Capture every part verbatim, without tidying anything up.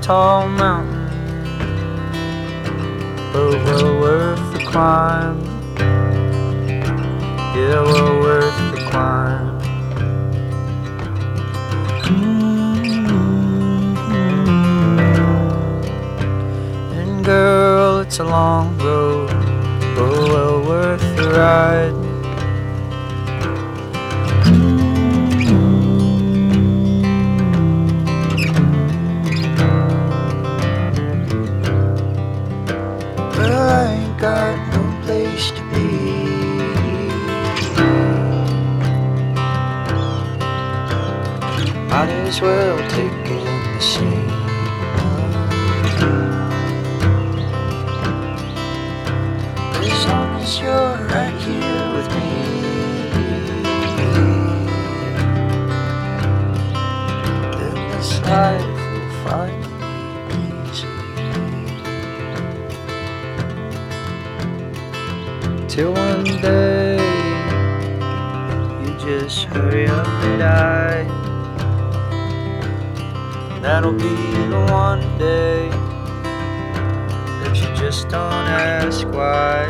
tall mountain, but well worth the climb. Yeah, well worth the climb. Mm-hmm. And girl, it's a long road, but well worth the ride. Well, I ain't got no place to be. Might as well take it in the sea. As long as you're right here with me, then this life will find me easy. Till one day you just hurry up and die. That'll be the one day that you just don't ask why.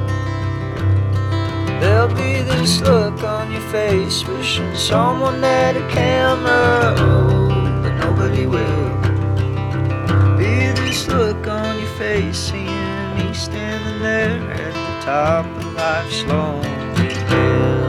There'll be this look on your face, wishing someone had a camera, oh, but nobody will. Be this look on your face, seeing me standing there at the top of life's lonely hill.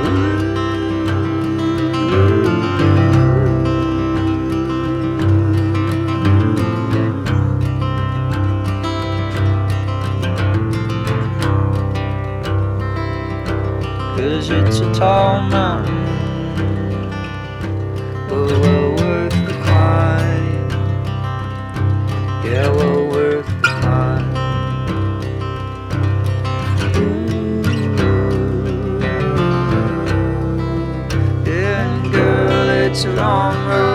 Cause it's a tall mountain, but well worth the climb. Yeah, well worth the climb. Ooh. Yeah, and girl, it's a long road.